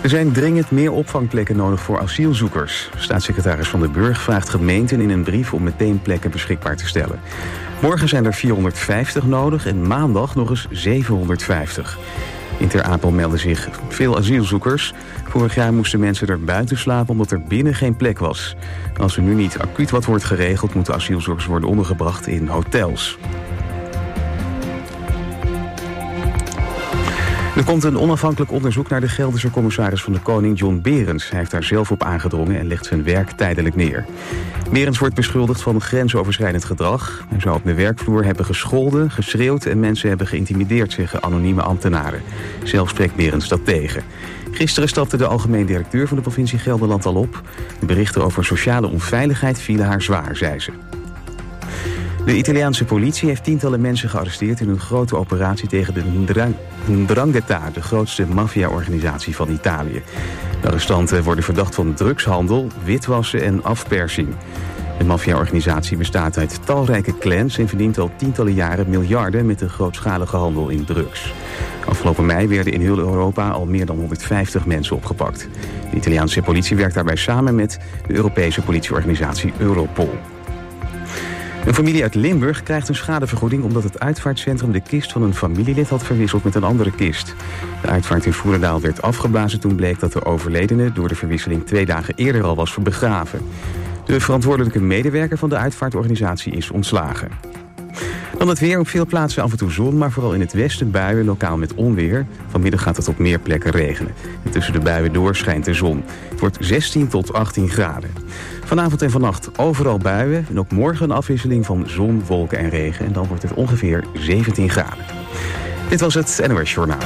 Er zijn dringend meer opvangplekken nodig voor asielzoekers. Staatssecretaris Van den Burg vraagt gemeenten in een brief om meteen plekken beschikbaar te stellen. Morgen zijn er 450 nodig en maandag nog eens 750. In Ter Apel melden zich veel asielzoekers. Vorig jaar moesten mensen er buiten slapen omdat er binnen geen plek was. Als er nu niet acuut wat wordt geregeld, moeten asielzoekers worden ondergebracht in hotels. Er komt een onafhankelijk onderzoek naar de Gelderse commissaris van de Koning, John Berends. Hij heeft daar zelf op aangedrongen en legt zijn werk tijdelijk neer. Berends wordt beschuldigd van grensoverschrijdend gedrag. Hij zou op de werkvloer hebben gescholden, geschreeuwd en mensen hebben geïntimideerd, zeggen anonieme ambtenaren. Zelf spreekt Berends dat tegen. Gisteren stapte de algemeen directeur van de provincie Gelderland al op. De berichten over sociale onveiligheid vielen haar zwaar, zei ze. De Italiaanse politie heeft tientallen mensen gearresteerd in een grote operatie tegen de 'Ndrangheta, de grootste maffia-organisatie van Italië. De arrestanten worden verdacht van drugshandel, witwassen en afpersing. De maffia-organisatie bestaat uit talrijke clans en verdient al tientallen jaren miljarden met de grootschalige handel in drugs. Afgelopen mei werden in heel Europa al meer dan 150 mensen opgepakt. De Italiaanse politie werkt daarbij samen met de Europese politieorganisatie Europol. Een familie uit Limburg krijgt een schadevergoeding omdat het uitvaartcentrum de kist van een familielid had verwisseld met een andere kist. De uitvaart in Voerendaal werd afgeblazen toen bleek dat de overledene door de verwisseling 2 dagen eerder al was begraven. De verantwoordelijke medewerker van de uitvaartorganisatie is ontslagen. Dan het weer, op veel plaatsen af en toe zon, maar vooral in het westen buien, lokaal met onweer. Vanmiddag gaat het op meer plekken regenen. En tussen de buien door schijnt de zon. Het wordt 16 tot 18 graden. Vanavond en vannacht overal buien en ook morgen een afwisseling van zon, wolken en regen. En dan wordt het ongeveer 17 graden. Dit was het NOS Journaal.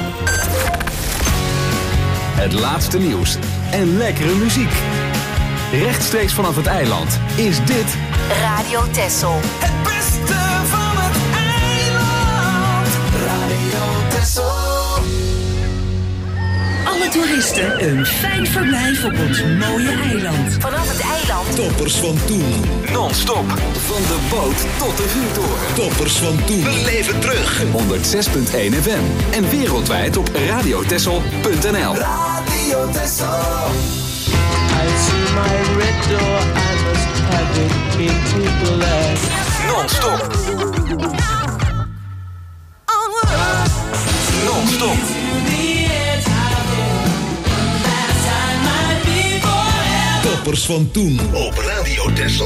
Het laatste nieuws en lekkere muziek. Rechtstreeks vanaf het eiland is dit Radio Texel. Het beste van het eiland. Radio Texel. Alle toeristen een fijn verblijf op ons mooie eiland. Vanaf het eiland. Toppers van toen. non-stop van de boot tot de vuurtoren. Toppers van toen. We leven terug. 106.1 FM en wereldwijd op radiotessel.nl. Radio Texel. I see my red door, I must have it into black. Non-stop. Non-stop. Toppers van toen op Radio Texel.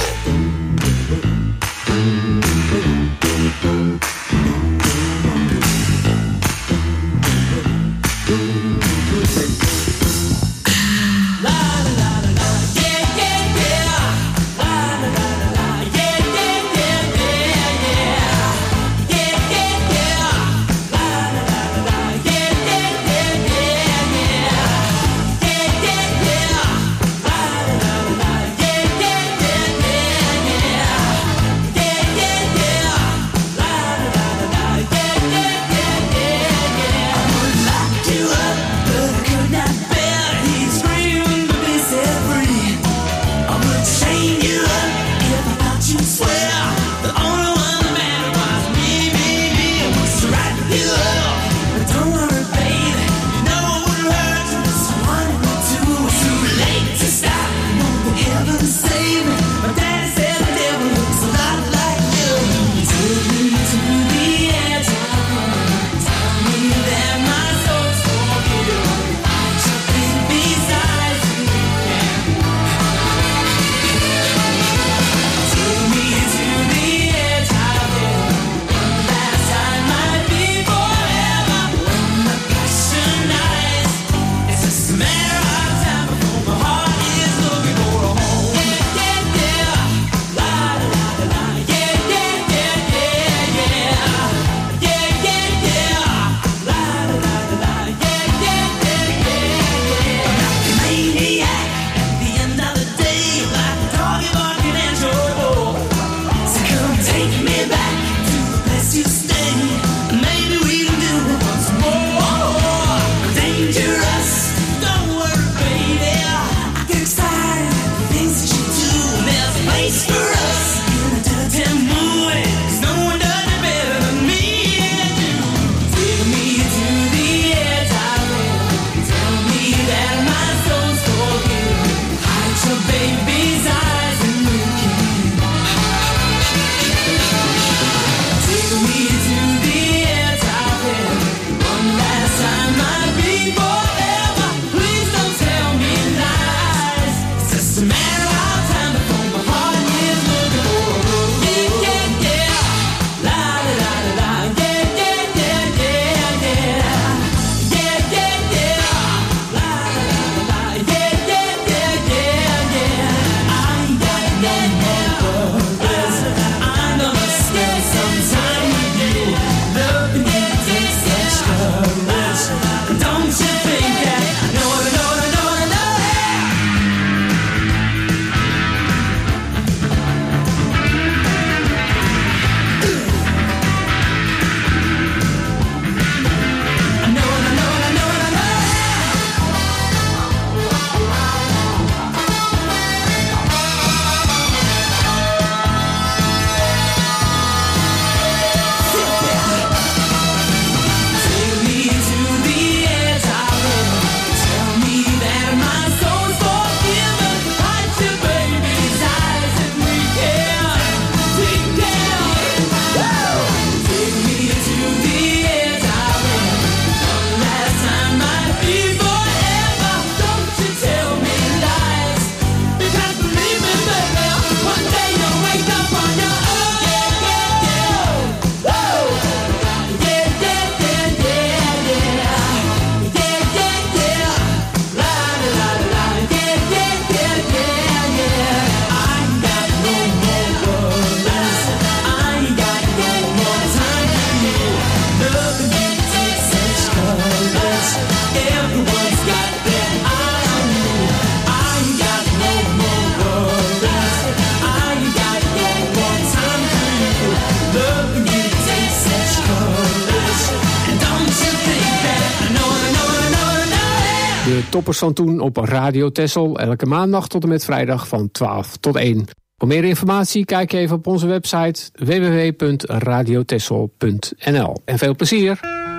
Toppers van Toen op Radio Texel. Elke maandag tot en met vrijdag van 12 tot 1. Voor meer informatie kijk even op onze website www.radiotexel.nl. En veel plezier!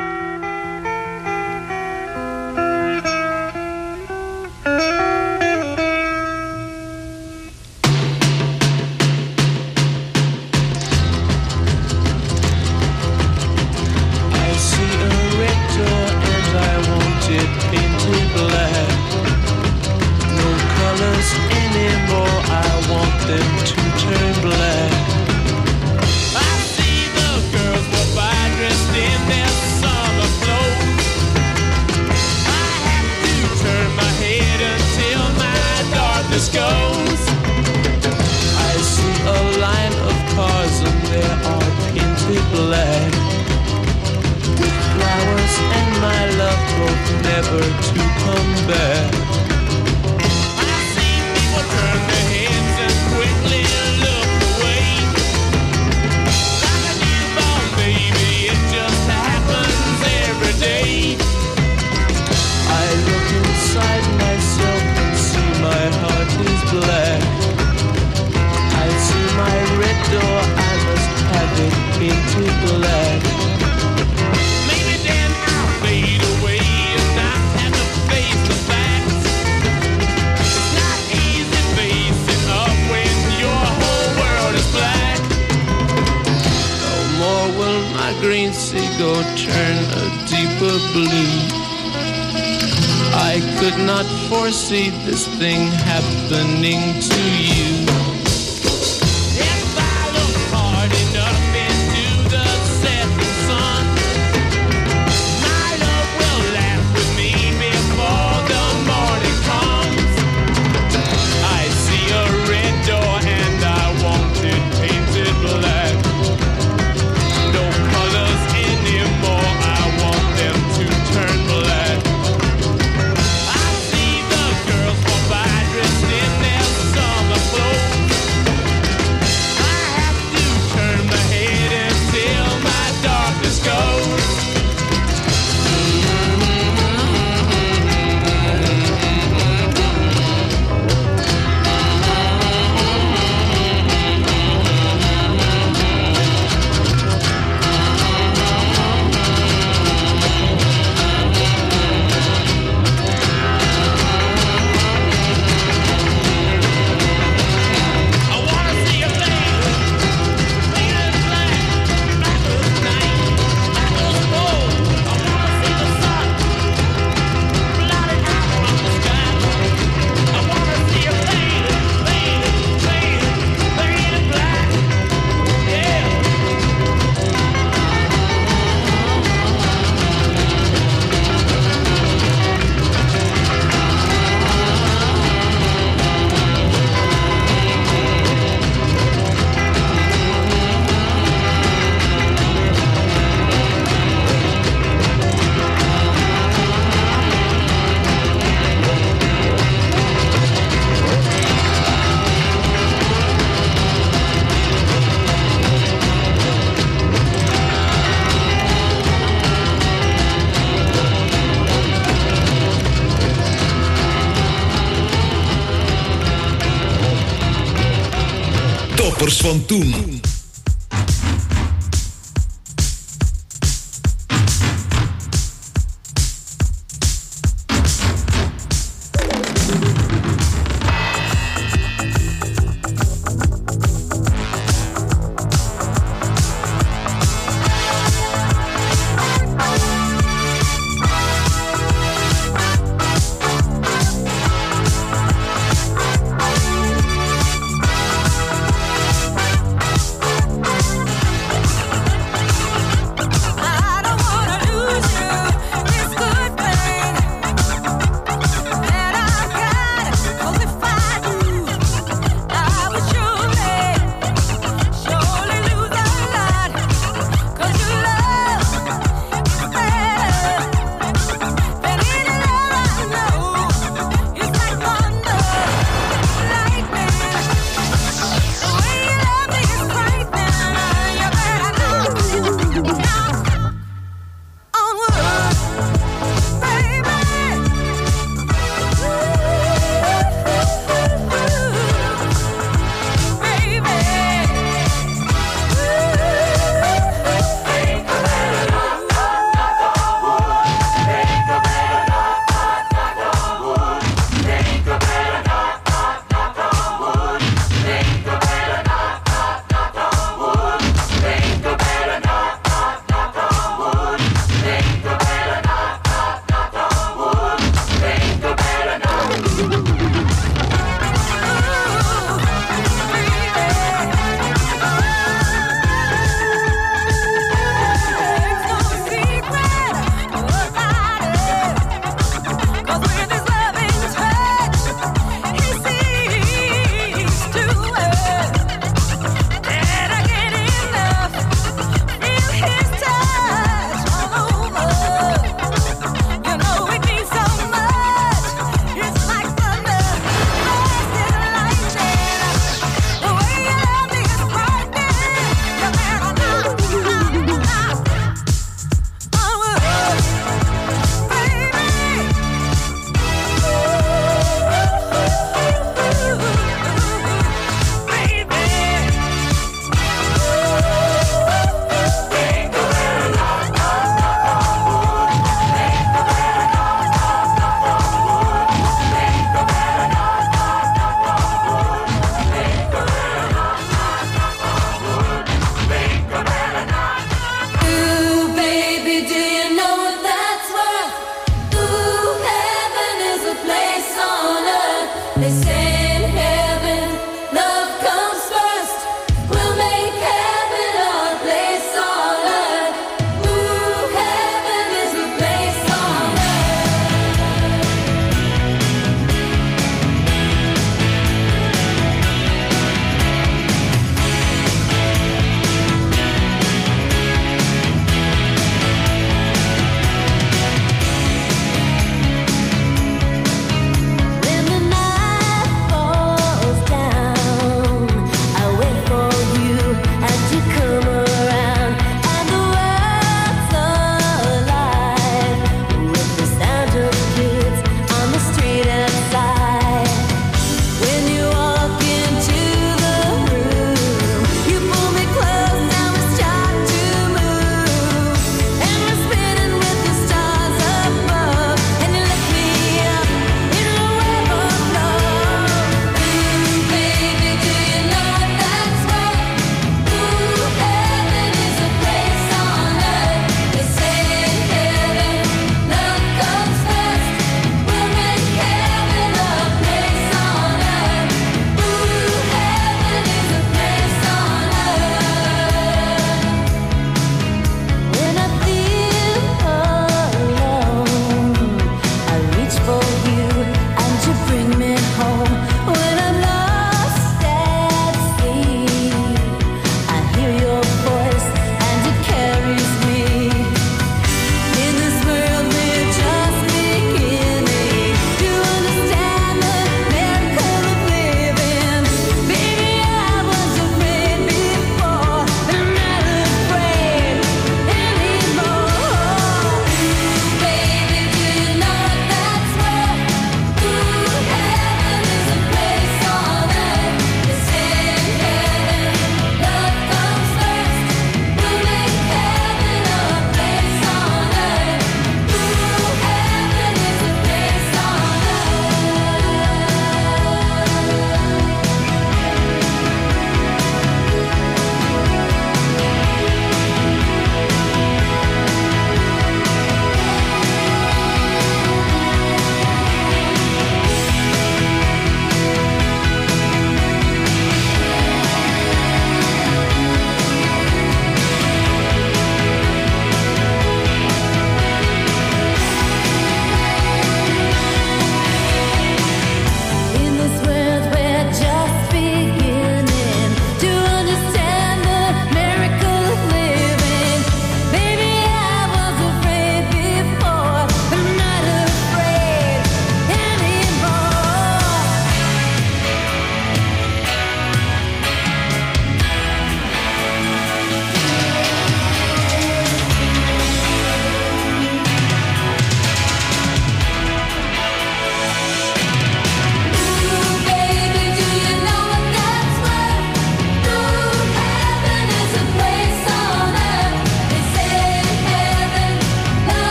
See this thing happening to you. If I look hard enough into the setting sun, my love will laugh with me before the morning comes. I see a red door and I want it painted black. No colors anymore, I want them to turn black. Toppers van Toen.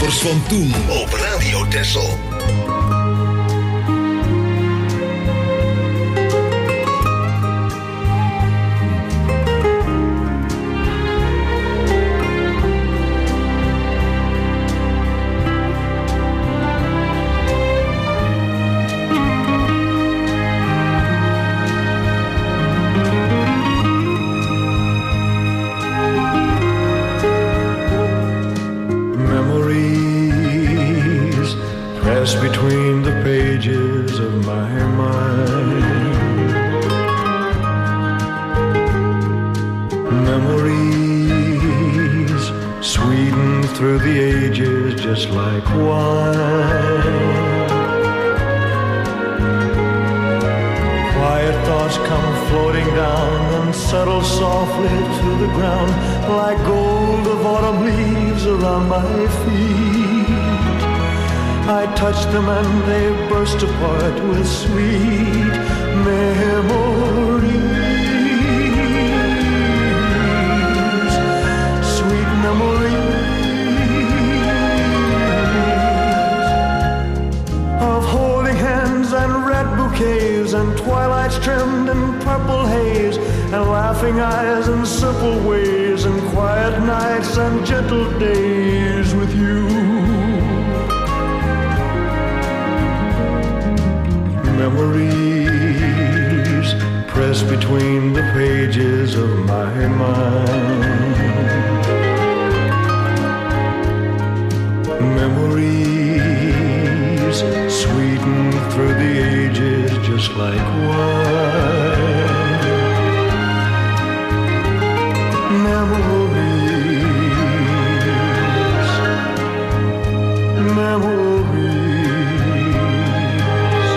Toppers van toen op Radio Texel. Between the pages of my mind, memories sweetened through the ages just like wine. Quiet thoughts come floating down and settle softly to the ground like gold of autumn leaves around my feet. I touch them and they burst apart with sweet memories. Sweet memories of holding hands and red bouquets and twilights trimmed in purple haze and laughing eyes and simple ways and quiet nights and gentle days with you. Memories press between the pages of my mind. Memories sweeten through the ages just like wine. Memories, memories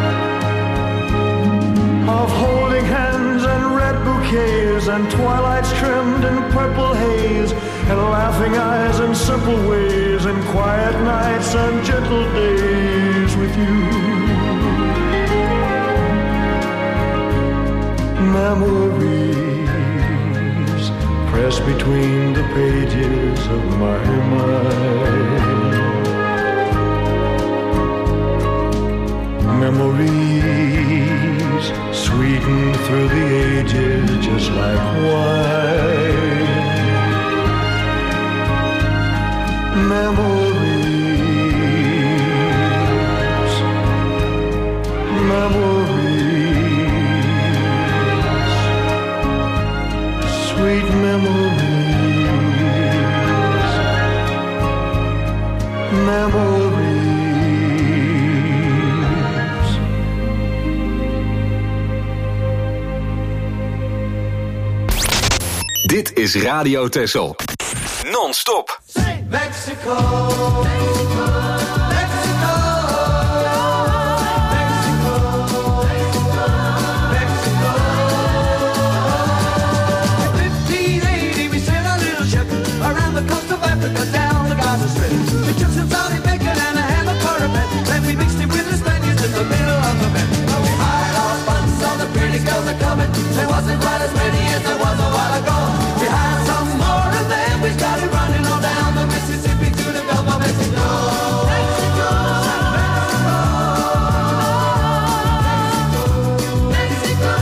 of holding hands and red bouquets and twilights trimmed in purple haze and laughing eyes and simple ways and quiet nights and gentle days with you. Memories press between the pages of my mind. Memories sweeten through the ages just like wine. Memories, memories, sweet memories, memories. Dit is Radio Texel. Non-stop. Mexico, Mexico, Mexico, Mexico, Mexico. In 1580 we sailed a little ship around the coast of Africa down the Gaza Strip. We took some Saudi bacon and a ham of cornbread, then we mixed it with the Spaniards in the middle of the bed. We hired our funds, all the pretty girls are coming. There wasn't quite as many as there was a while ago. We had some more and then we started running on down the Mississippi to the Gulf of Mexico. Mexico, Mexico, Mexico.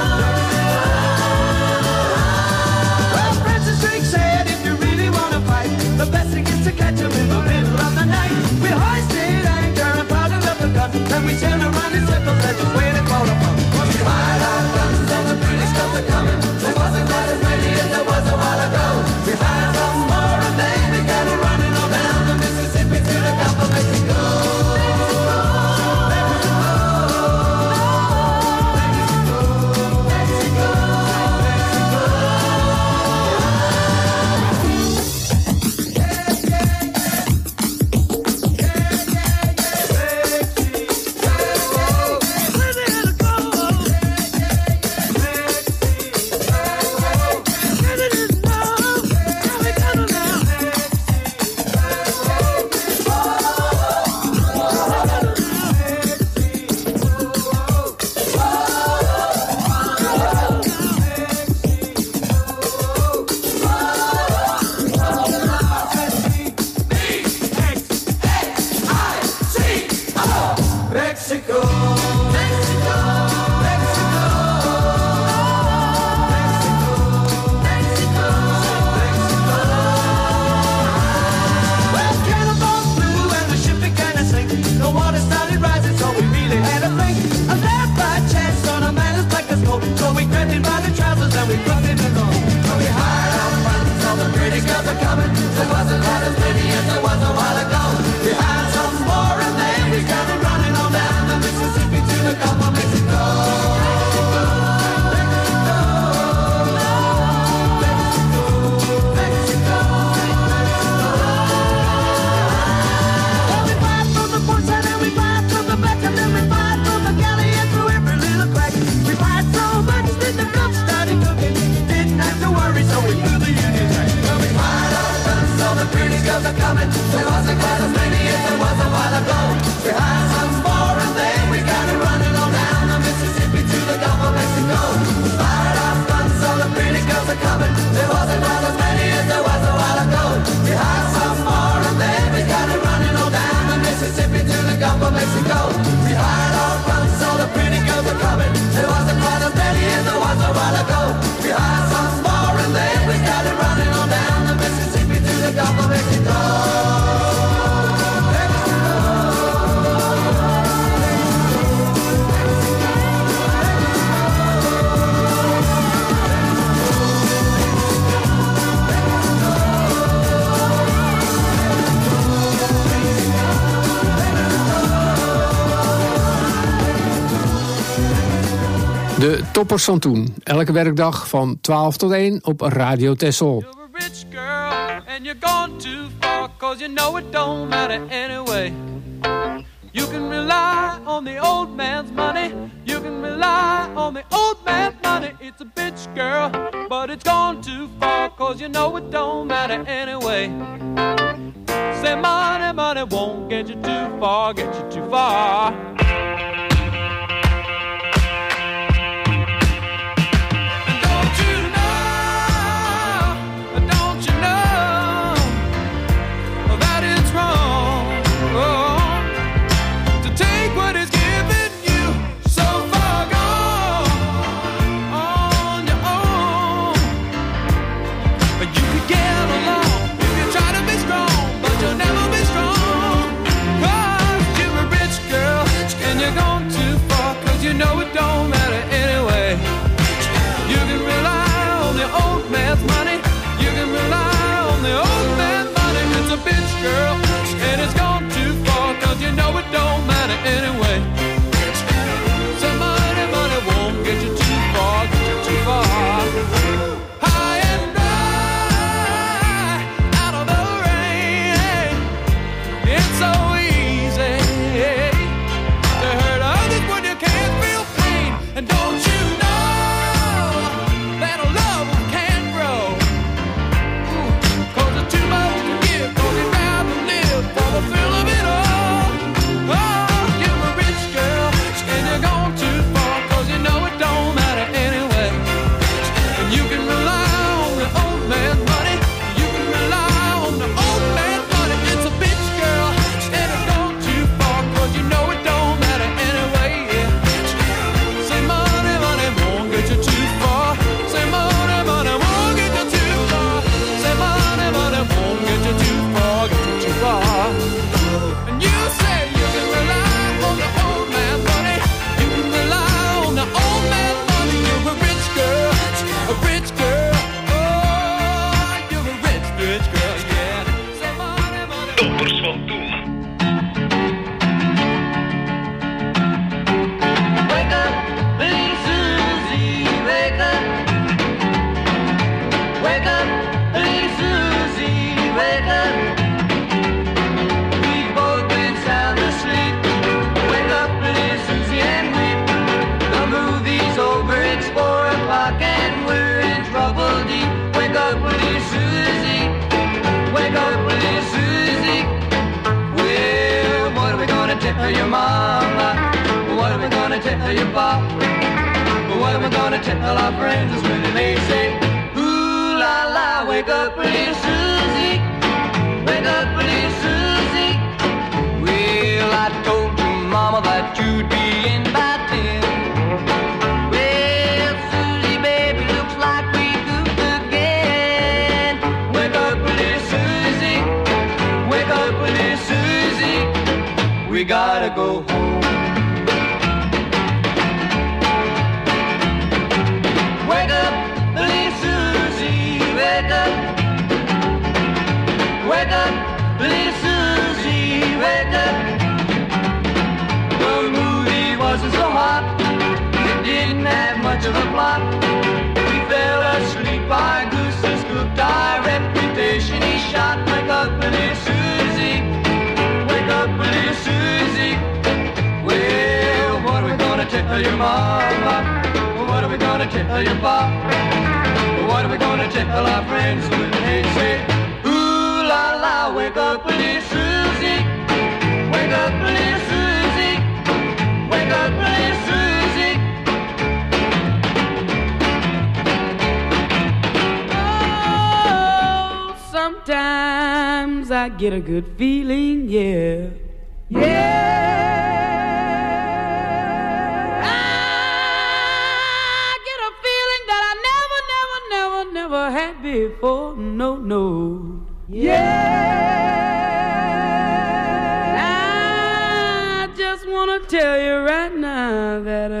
Well, Francis Drake said if you really want to fight, the best thing is to catch them in the middle of the night. We hoisted anchor and powdered up the gun, then we sailed around in circles and just waited for the fun. We fired our guns and the British guns are coming. There wasn't quite as many as there was a while ago. We had some more and then we got it running on down the Mississippi to the Gulf of Mexico. Mexico, Mexico, Mexico. girls are coming. There wasn't quite as many as there was a while ago. We had some more and then we got it running on down the Mississippi to the Gulf of Mexico. Fired up guns, so the pretty girls are coming. There wasn't quite as many as there was a while ago. We had some more and then we got it running on down the Mississippi to the Gulf of Mexico. We fired up guns, so the pretty girls are coming. There wasn't quite as many as there was a while ago. We had some more and then we got it running on down the Mississippi to the Gulf of Mexico. De toppers van toen. Elke werkdag van 12 tot 1 op Radio Texel. You're a rich girl and you're gone too far, 'cause you know it don't matter anyway. You can rely on the old man's money. You can rely on the old man's money. It's a bitch girl, but it's gone too far, 'cause you know it don't matter anyway. Say money, money won't get you too far, get you too far. You know it don't matter anyway. You can rely on the old man's money. You can rely on the old man's money. It's a bitch girl and it's gone too far, 'cause you know it don't matter anyway. So money, money won't get you too far, get you too far. High and dry, out of the rain. It's so easy to hurt others when you can't feel pain. And don't you know that a love can't grow? 'Cause it's too much to give, 'cause you'd rather live for the thrill of it all. Oh, you're a rich girl and you're gone too far, 'cause you know it don't matter anyway. And you can rely on the old man's money. You can rely on the old man's money. It's a bitch girl and it's gone too far, 'cause you know it don't matter anyway. Yeah. Say money, money won't get you too far. Say money, money won't get you too far. Say money, money won't get you too far, get you too far. And you say you can rely on the old man's money. You can rely on the old man's money. You're a rich girl, a rich girl. Oh, you're a rich, rich girl, yeah. Say money, money. Toppers van toen. Wake up, little Susie, wake up. Wake up, little Susie, wake up. We've both been sound asleep. Wake up, little Susie, and weep. The movie's over, it's 4 o'clock and we're in trouble deep. Wake up, little Susie. Wake up, little Susie. Well, what are we gonna tell your mama? What are we gonna tell your pop? What are we gonna tell our friends when they say, ooh la la, wake up, little Susie. Wake up, little Susie. Well, I told your mama that you'd be in by 10. Well, Susie, baby, looks like we goofed again. Wake up, little Susie. Wake up, little Susie. We gotta go home. Wake up, little Susie, wake up. Wake up, little Susie, wake up. The movie wasn't so hot, it didn't have much of a plot. We fell asleep, our gooses cooked, our reputation he shot. Wake up, little Susie, wake up, little Susie. Well, what are we gonna tell your mama? What are we gonna tell your pop? What are we gonna tell our friends when they say, ooh la la, wake Sometimes I get a good feeling, yeah. Yeah. I get a feeling that I never had before. No, no. Yeah. I just wanna tell you right now that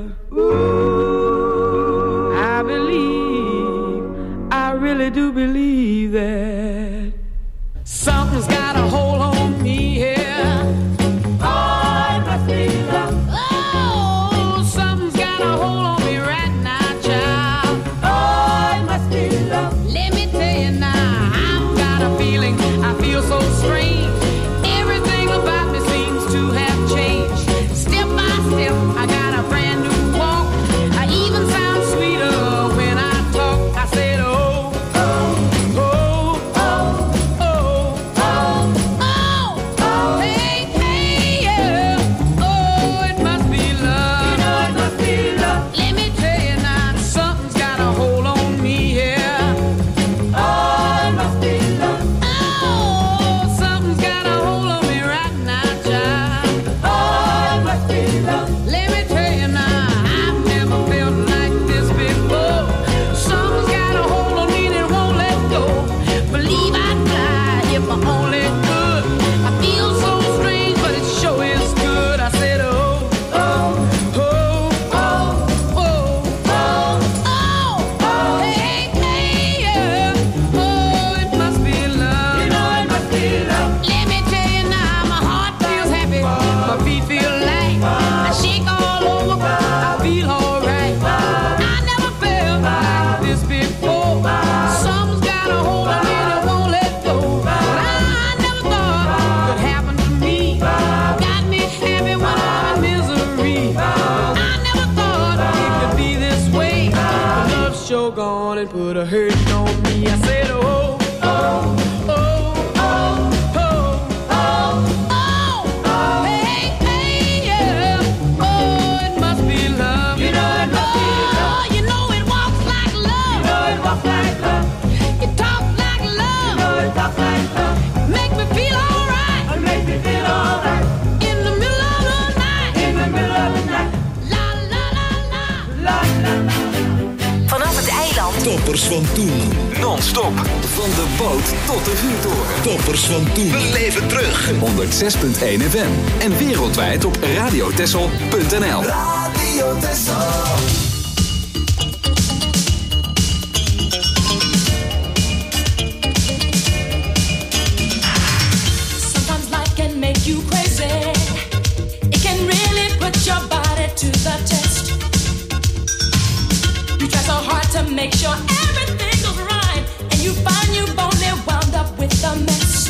I believe, I really do believe that something's got a hold on me here. Oh, it must be love. Oh, something's got a hold on me right now, child. Oh, it must be love. Let me tell you now, I've got a feeling, I feel so strange. Everything about me seems to have changed. Step by step, I got a brand new walk. I even sound sweeter when I talk. I said, oh, oh, oh, oh, oh, oh, oh, hey, hey, yeah. Oh, it must be love. You know it must be love. Let me tell you now, something's got a hold on me here. Oh, it must be love. Oh, something's got a hold on me right now, child. Oh, it must be love. Let me tell you now, I've never felt like this before. Something's got a hold on me that won't let go. Believe I'd fly if I only could. I feel so strange, but it sure is good. I said, oh, oh, oh, oh, oh, oh, oh, hey, hey, yeah. Oh, it must be love. You know it must be love. Let me tell you now, my heart feels happy, my feet feel light. I shake all over, I feel alright. I never felt like this before. Something's got a hold on me that won't let go. I never thought it could happen to me. Got me happy when I'm in misery. I never thought it could be this way. But love's sure gone and put a hurting on me. I said, oh, oh, oh, oh, oh, oh, oh, hey, hey, yeah. Oh, it must be love. You know it must be love. You know it walks like love. You know it walks like love. It talks like love. You know it talks like love. Make me feel alright. It makes me feel alright. In the middle of the night. In the middle of the night. La la la la. La la la. Vanaf het eiland. Toppers van toen. Non-stop. Van de boot tot de vuurtoren. Toppers van toen. We leven terug. 106.1 FM. En wereldwijd op radiotessel.nl. Radio Texel. Sometimes life can make you crazy. It can really put your body to the test. You try so hard to make sure everything goes right, and you find you've only wound up with a mess.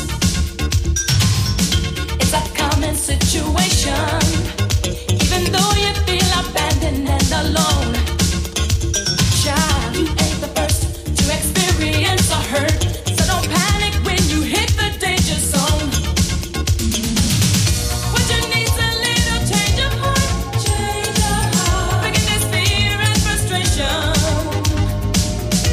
It's a common situation, even though you feel abandoned and alone. Child, you ain't the first to experience a hurt, so don't panic when you hit the danger zone. What you need's a little change of heart, forgiveness, fear, and frustration.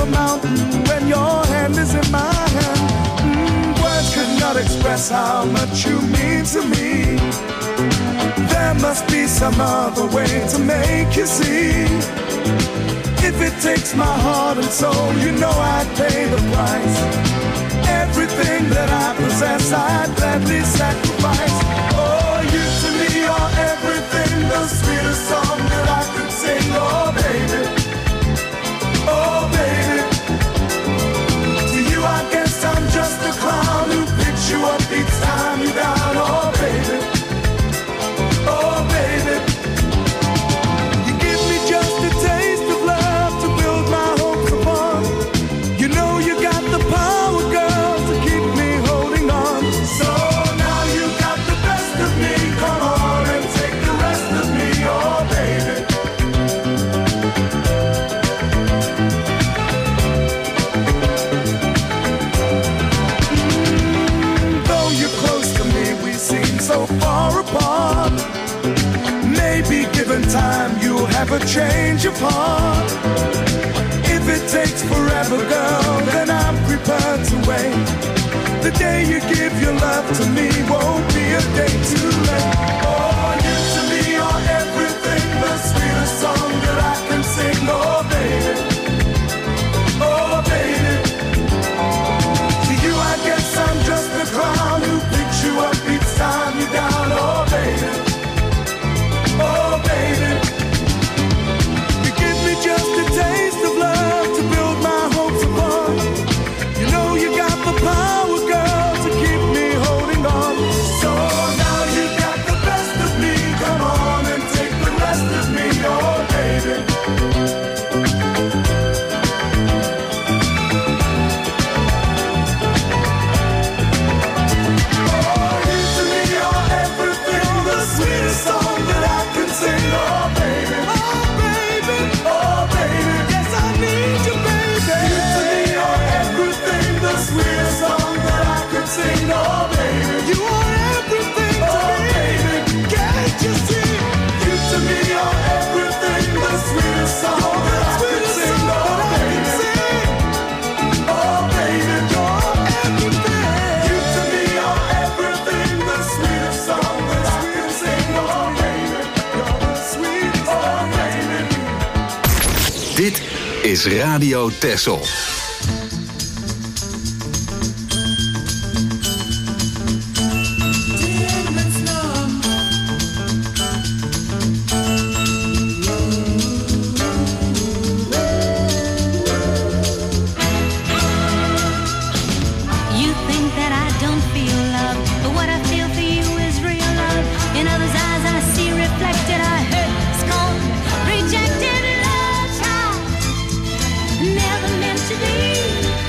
a mountain when your hand is in my hand. Words could not express how much you mean to me. There must be some other way to make you see. If it takes my heart and soul, you know I'd pay the price. Everything that I possess, I'd gladly sacrifice. Oh, you to me are everything, the sweetest song that I could sing. Oh, baby, oh, baby. To you, I guess I'm just a clown who picks you up each time you're down. Oh, baby, oh, baby. You give me just a taste of love to build my hopes upon. You know you got the power, girl, to keep me holding on. So now you got the best of me. Come on and take the rest of me, oh baby. Though you're close to me, we seem so far apart. Maybe given time, you'll have a change of heart. If it takes forever, girl, then I'm prepared to wait. The day you give your love to me won't be a day too late. Oh, you to me are everything, the sweetest song that I can sing. Oh, baby, oh, baby. To you, I guess I'm just a clown who picks you up each time you're down. Oh, baby, oh, baby. You give me just a taste of love to build my hopes upon. You know you got the power, girl, to keep me holding on. So now you got the best of me. Come on and take the rest of me, oh baby. Oh, you to me are everything, the sweetest song that I can sing, oh baby. Oh baby, oh baby, yes I need you, baby. You to me are everything, the sweetest song that I could sing, oh baby. You are everything to me, baby. Can't you see? You to me are everything, the sweetest song that I could sing, oh baby. Oh baby, you're everything. You to me are everything, the sweetest song that I could sing, oh baby. You're the sweetest, oh baby. Dit is Radio Texel. You think that I don't feel love, but what I feel for you is real love. In others' eyes I see reflected, I hurt, scorned, rejected love, child. Never meant to be.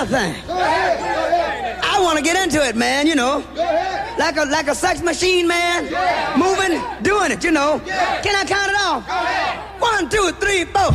thing. I want to get into it, man, you know. Like a sex machine, man. Moving, doing it, you know. Can I count it off? 1, 2, 3, 4.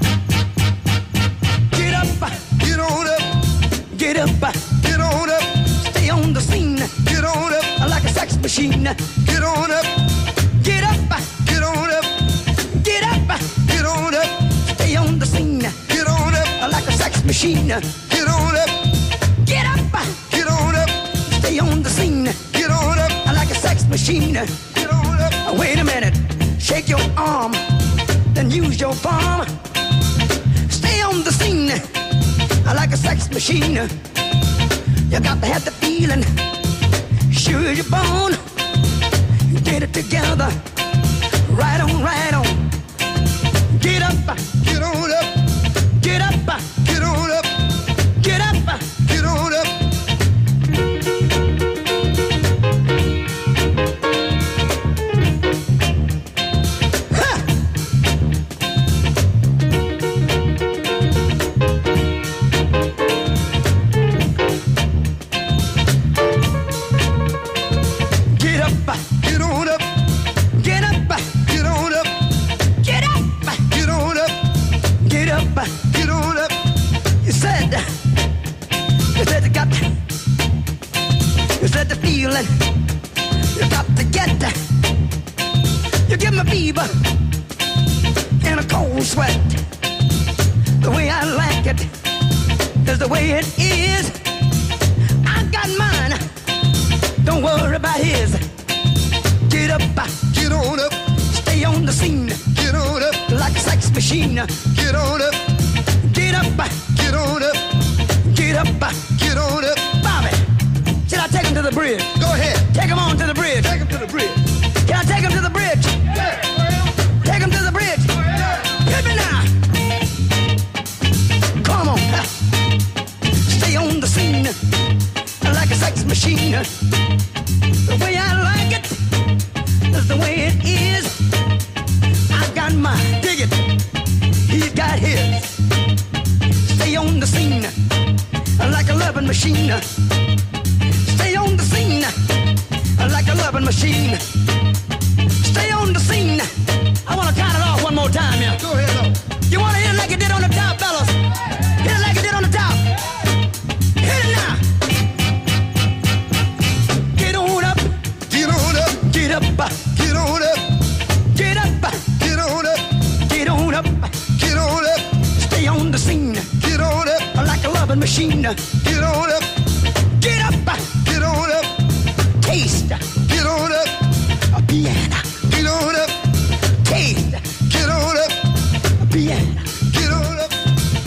Get up, get on up. Get up, get on up. Stay on the scene. Get on up. Like a sex machine. Get on up. Get up, get on up. Get up, get on up. Stay on the scene. Get on up. Like a sex machine. Get on up. Get up, get on up. Stay on the scene. Get on up. Like a sex machine. Get on up. Wait a minute. Shake your arm. Then use your palm. Stay on the scene. Like a sex machine. You got to have the feeling. Sure you're born. Get it together. Right on, right on. Get up, get on up. Get up, get on up. Get up, get on up. Ha! Get up, get on up. Get up, get on up. Get up, get on up. Get up, get on up. You said you said the feeling. You got to get that. You give me fever and a cold sweat. The way I like it is the way it is. I got mine. Don't worry about his. Get up, get on up. Stay on the scene. Get on up. Like a sex machine. Get on up. Get up, get on up. Get up, get on up. Bobby, should I take him to the bridge? Go ahead. Take him on to the bridge. Take him to the bridge. Can I take him to the bridge? Yeah. Take him to the bridge. Yeah. Hit me now. Come on. Stay on the scene. Like a sex machine. The way I like it is the way it is. I got mine. Dig it. He's got his. Stay on the scene like a loving machine. Stay on the scene like a loving machine. Stay on the scene. I want to count it off one more time, yeah. Go ahead, though. You want to hit it like it did on the top, fellas? Hit it like it did on the top. Hit it now. Get on up. Get on up. Get up. Get on up. Get up. Get on up. Get on up. Get on up. Stay on the scene. Get on up. Like a loving machine. Get on up. Get up. Get on up. Taste. Get on up. A piano. Get on up. Taste. Get on up. A piano. Get on up.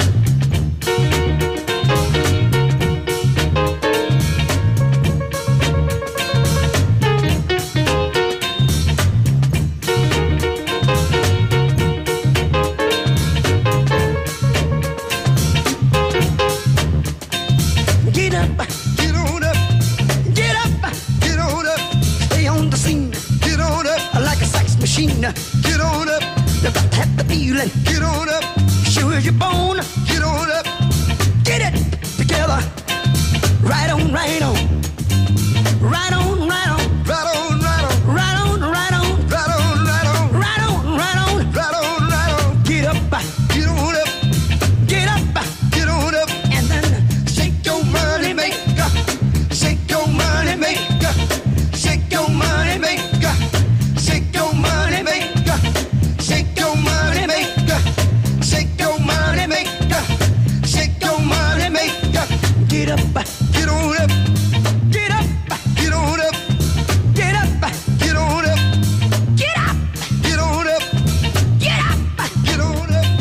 Get up, get on up, get up, get on up. Stay on the scene, get on up. Like a sex machine, get on up. You got to have the feeling, get on up. Sure as you're born, get on up. Get it together, right on, right on. Right on, right on. Right on, right on. Right on, right on. Right on, right on. Right on, right on. Right on, right on. Get up, get on up. Get up, get on up. And then shake your money maker. Shake your money maker. Shake your money maker. Shake your money maker. Shake your money maker. Shake your money maker. Shake your money maker. Get up, get on up. Get up, get on up. Get up, get on up. Get up, get on up. Get up, get on up.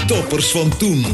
Toppers van toen.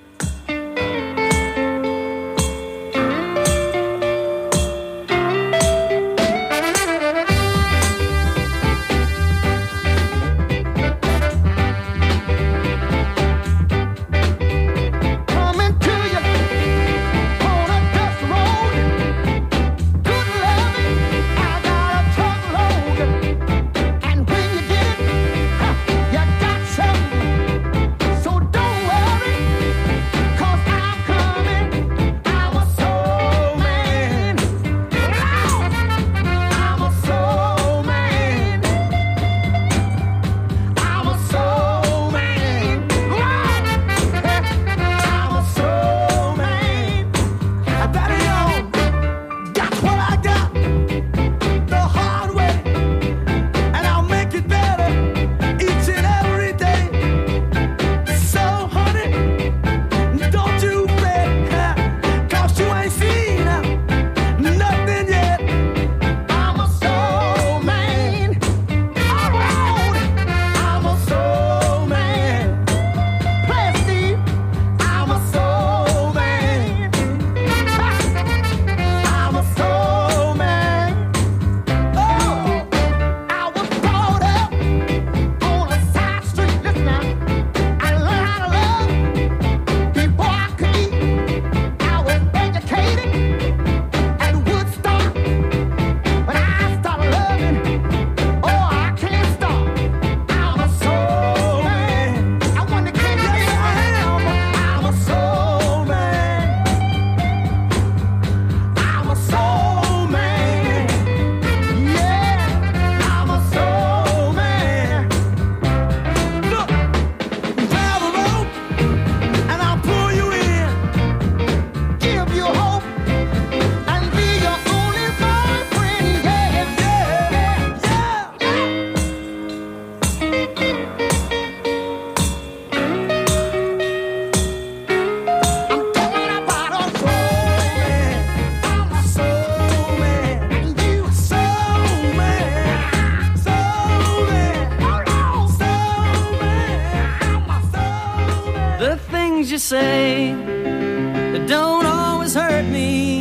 You say that don't always hurt me.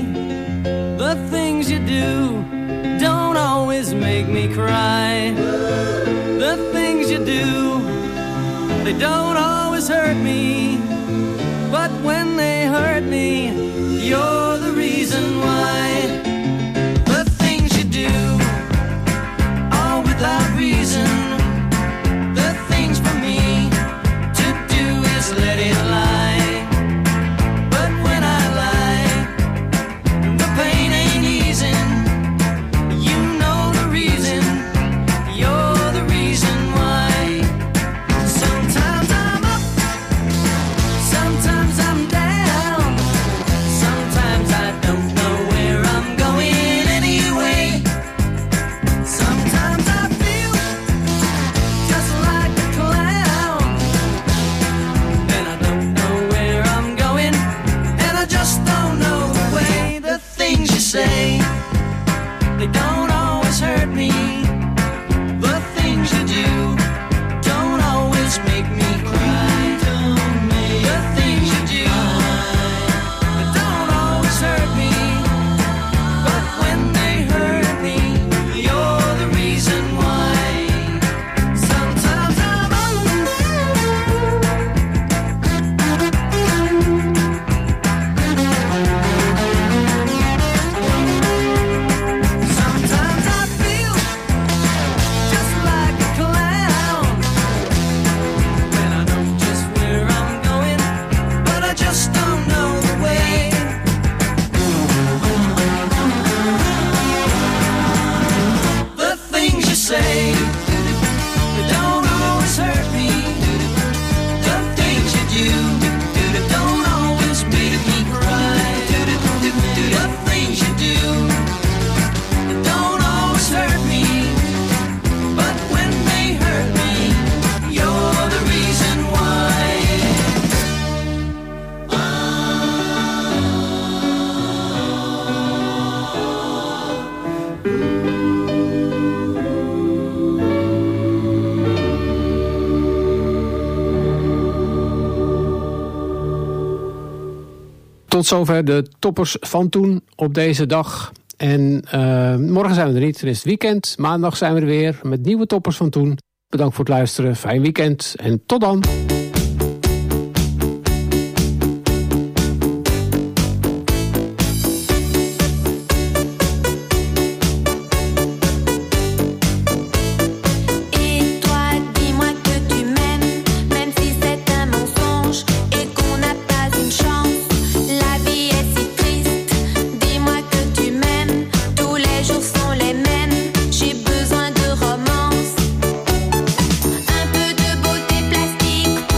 The things you do don't always make me cry. The things you do, they don't always hurt me. But when they hurt me, you're the reason why. The things you do are without reason. The things for me to do is let it lie. Sometimes I'm down. Tot zover de toppers van toen op deze dag. En morgen zijn we er niet, er is het weekend. Maandag zijn we er weer met nieuwe toppers van toen. Bedankt voor het luisteren, fijn weekend en tot dan. J'ai besoin de romance, un peu de beauté plastique.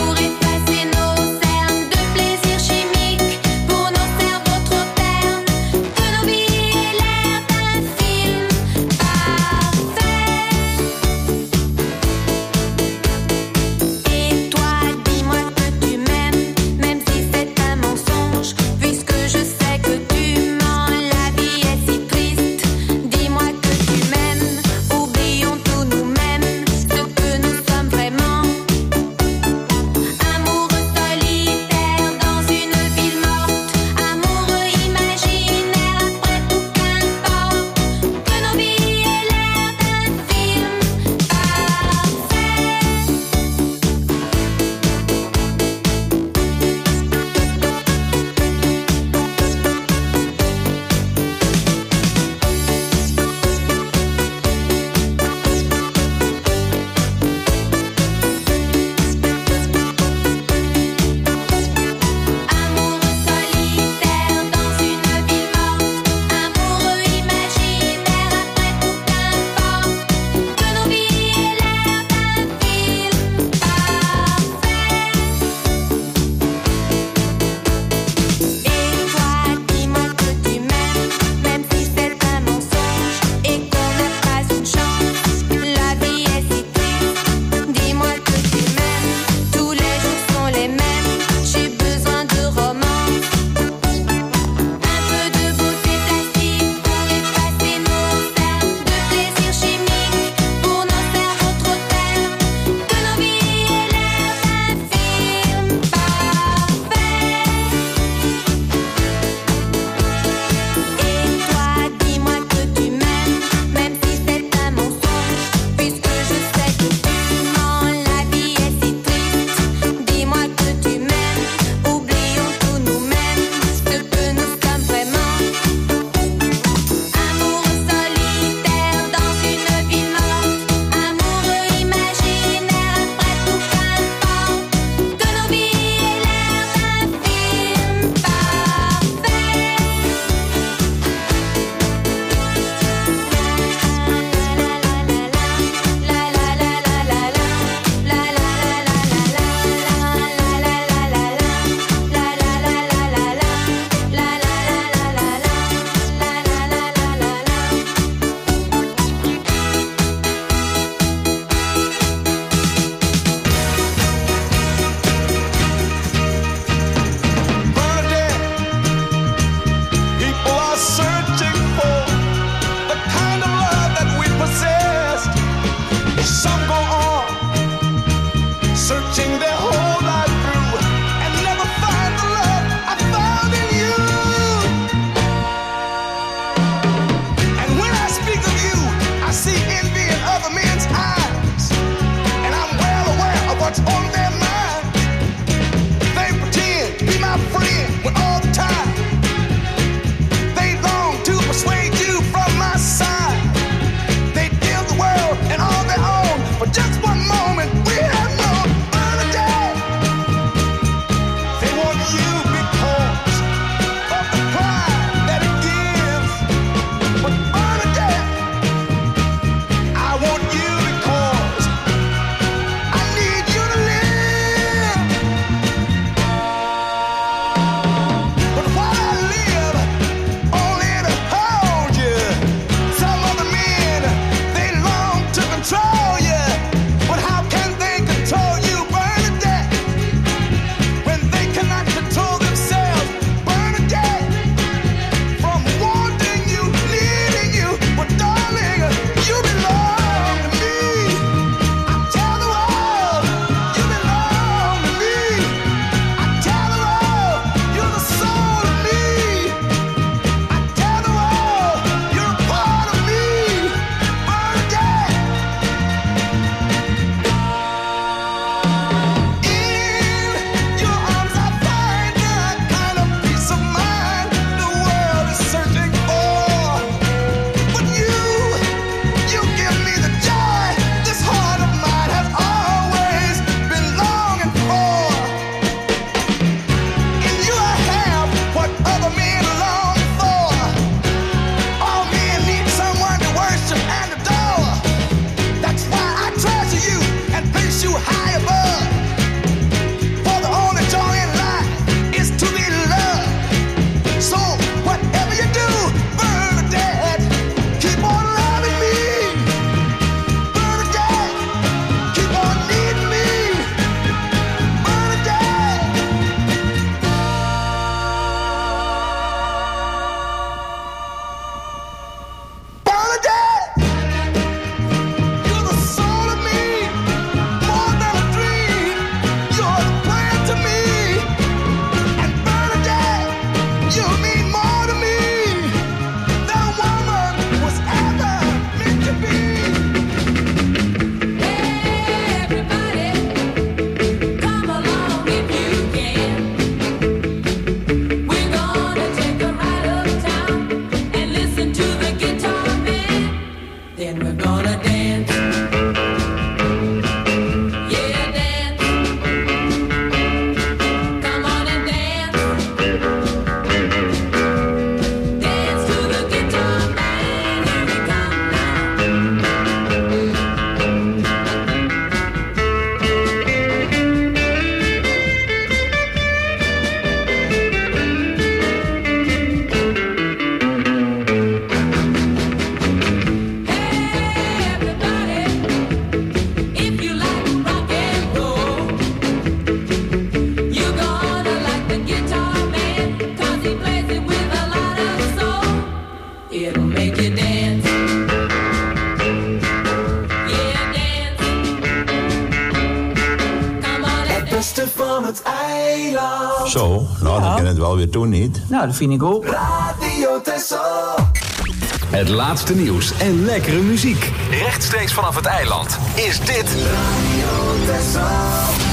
eiland. Zo, nou dan kan het wel weer doen, niet? Nou, dat vind ik ook. Radio Texel. Het laatste nieuws en lekkere muziek. Rechtstreeks vanaf het eiland is dit... Radio Texel.